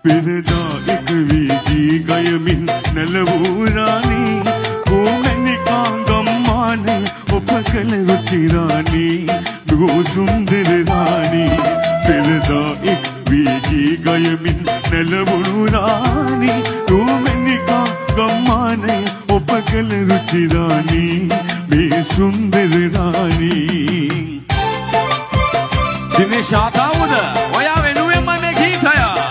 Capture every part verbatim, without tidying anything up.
පෙරදා එක වීදී ගයමින් නැලවූරානි කොමැනිකා ගම්මානේ ඔබ කළ රුචිරානි දුගෝ සුන්දර රාණි පෙරදා එක් වීදී ගයමින් නැලවූරානි කොමැනිකා ගම්මානේ ඔබ කළ රුචිරානි මේ සුන්දර රාණි දිනේෂ් ආතාවුද ඔයා වෙනුවෙන්ම මේ ගීතය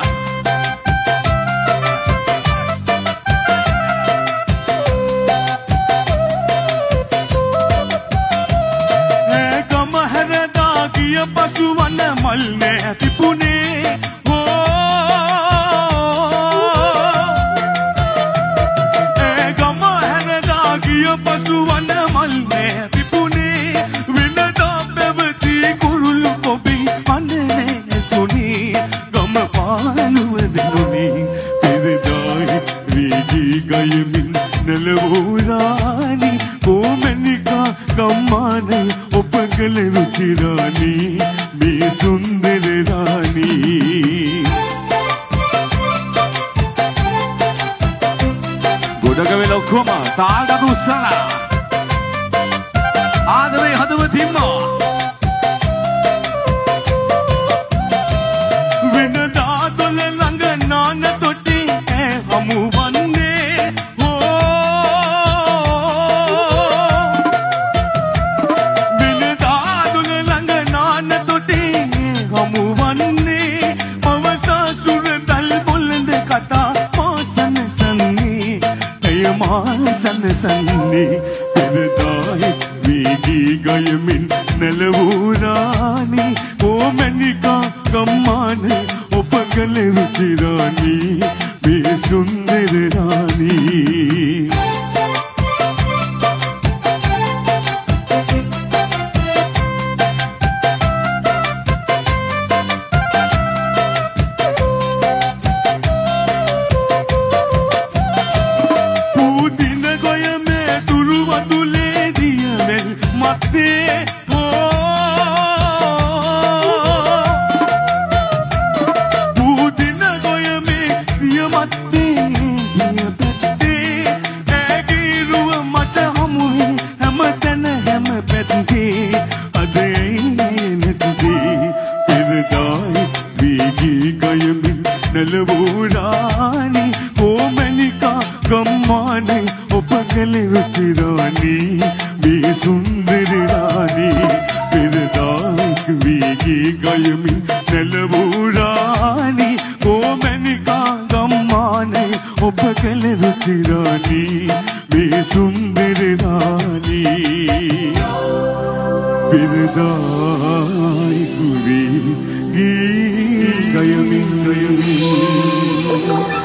පසු වන මල් නෑ තිබුණේ ඒ ගම හැරදා ගිය පසු වන මල් නෑ තිබුණේ වෙනදා පැවති කුරුළු කොබි අඬනේ සුනී ගම පාළුව දෙනුනේ පෙරදායි වීදී ගයමින් නැලවූරානි කොමැනිකා ගම්මානේ ඔබ කළ රුචිරානි මේ සුන්දර රාණි ගොඩක වෙල ඔක්කොම තාල්ගඩු උස්සලා ආදරේ හදවතින්ම වෙනදා දොළ ළඟ නාන තොටි ඈ හමු වන්නේ සනසන්නේ පෙරදායි වීදී ගයමින් නැලවූරානි කොමැනිකා ගම්මානේ ඔබ කළ රුචිරානි මේ සුන්දර රාණි නැලවූරානි කොමැනිකා ගම්මානේ ඔබ කළ රුචිරානි මේ සුන්දර රාණි පෙරදායි වීදී ගයමින් නැලවූරානි කොමැනිකා ගම්මානේ ඔබ කළ රුචිරානි මේ සුන්දර රාණි පෙරදායි වීදී ගයමින් ගයමින්